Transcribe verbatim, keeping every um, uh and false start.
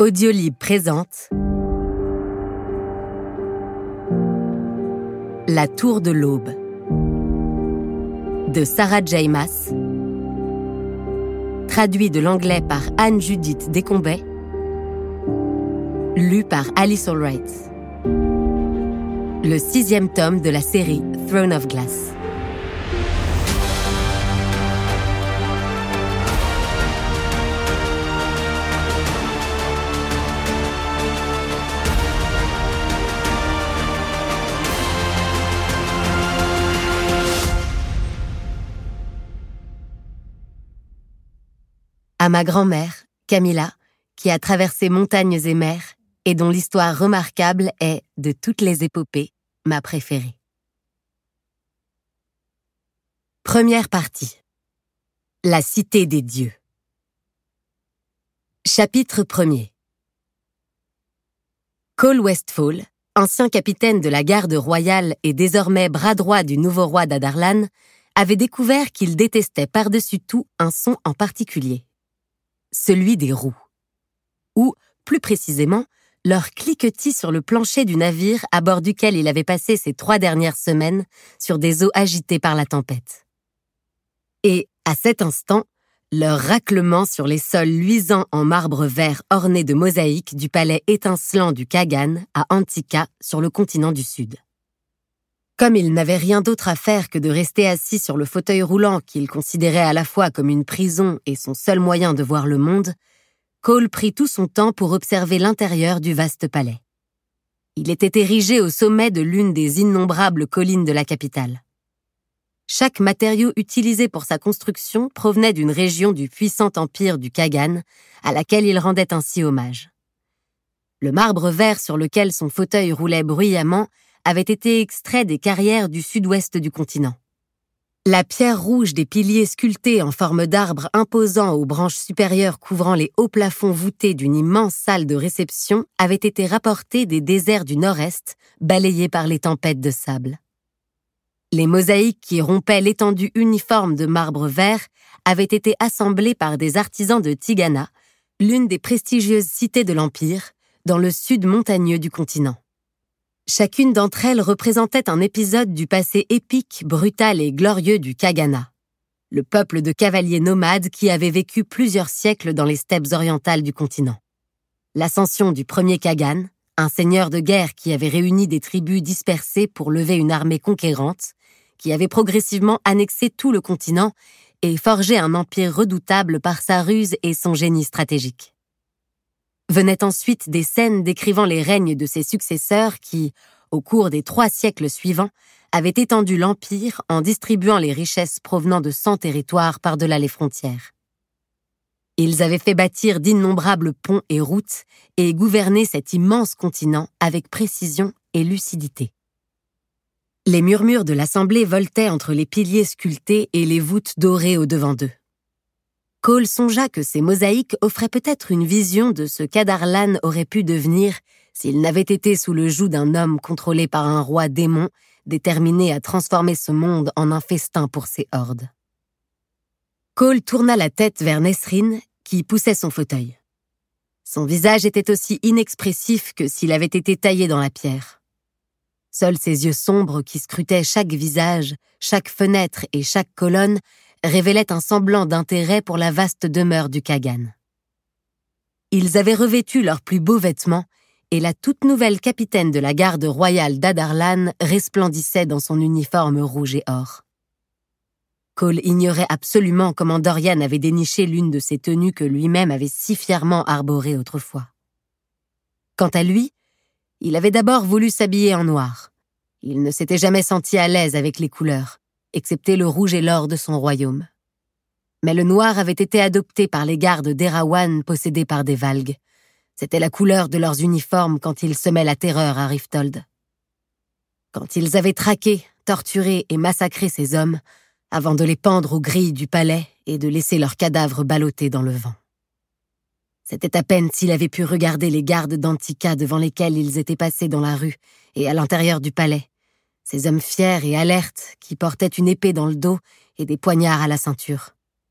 Audiolib présente La Tour de l'Aube de Sarah J. Maas, traduit de l'anglais par Anne-Judith Descombet, lu par Alice Allwright. Le sixième tome de la série Throne of Glass. À ma grand-mère, Camilla, qui a traversé montagnes et mers et dont l'histoire remarquable est, de toutes les épopées, ma préférée. Première partie. La cité des dieux. Chapitre premier. Cole Westfall, ancien capitaine de la garde royale et désormais bras droit du nouveau roi d'Adarlan, avait découvert qu'il détestait par-dessus tout un son en particulier. Celui des roues. Ou, plus précisément, leur cliquetis sur le plancher du navire à bord duquel il avait passé ses trois dernières semaines sur des eaux agitées par la tempête. Et, à cet instant, leur raclement sur les sols luisants en marbre vert ornés de mosaïques du palais étincelant du Kagan à Antika sur le continent du Sud. Comme il n'avait rien d'autre à faire que de rester assis sur le fauteuil roulant qu'il considérait à la fois comme une prison et son seul moyen de voir le monde, Cole prit tout son temps pour observer l'intérieur du vaste palais. Il était érigé au sommet de l'une des innombrables collines de la capitale. Chaque matériau utilisé pour sa construction provenait d'une région du puissant empire du Kagan, à laquelle il rendait ainsi hommage. Le marbre vert sur lequel son fauteuil roulait bruyamment avait été extrait des carrières du sud-ouest du continent. La pierre rouge des piliers sculptés en forme d'arbre imposant aux branches supérieures couvrant les hauts plafonds voûtés d'une immense salle de réception avait été rapportée des déserts du nord-est, balayés par les tempêtes de sable. Les mosaïques qui rompaient l'étendue uniforme de marbre vert avaient été assemblées par des artisans de Tigana, l'une des prestigieuses cités de l'Empire, dans le sud montagneux du continent. Chacune d'entre elles représentait un épisode du passé épique, brutal et glorieux du Kagana, le peuple de cavaliers nomades qui avait vécu plusieurs siècles dans les steppes orientales du continent. L'ascension du premier Kagan, un seigneur de guerre qui avait réuni des tribus dispersées pour lever une armée conquérante, qui avait progressivement annexé tout le continent et forgé un empire redoutable par sa ruse et son génie stratégique. Venaient ensuite des scènes décrivant les règnes de ses successeurs qui, au cours des trois siècles suivants, avaient étendu l'empire en distribuant les richesses provenant de cent territoires par-delà les frontières. Ils avaient fait bâtir d'innombrables ponts et routes et gouverné cet immense continent avec précision et lucidité. Les murmures de l'assemblée voletaient entre les piliers sculptés et les voûtes dorées au-devant d'eux. Cole songea que ces mosaïques offraient peut-être une vision de ce qu'Adarlan aurait pu devenir s'il n'avait été sous le joug d'un homme contrôlé par un roi démon déterminé à transformer ce monde en un festin pour ses hordes. Cole tourna la tête vers Nesrine, qui poussait son fauteuil. Son visage était aussi inexpressif que s'il avait été taillé dans la pierre. Seuls ses yeux sombres qui scrutaient chaque visage, chaque fenêtre et chaque colonne révélaient un semblant d'intérêt pour la vaste demeure du Kagan. Ils avaient revêtu leurs plus beaux vêtements et la toute nouvelle capitaine de la garde royale d'Adarlan resplendissait dans son uniforme rouge et or. Cole ignorait absolument comment Dorian avait déniché l'une de ces tenues que lui-même avait si fièrement arborées autrefois. Quant à lui, il avait d'abord voulu s'habiller en noir. Il ne s'était jamais senti à l'aise avec les couleurs, excepté le rouge et l'or de son royaume. Mais le noir avait été adopté par les gardes d'Erawan possédés par des Valgues. C'était la couleur de leurs uniformes quand ils semaient la terreur à Riftold. Quand ils avaient traqué, torturé et massacré ces hommes, avant de les pendre aux grilles du palais et de laisser leurs cadavres ballottés dans le vent. C'était à peine s'il avait pu regarder les gardes d'Antika devant lesquels ils étaient passés dans la rue et à l'intérieur du palais, ces hommes fiers et alertes qui portaient une épée dans le dos et des poignards à la ceinture.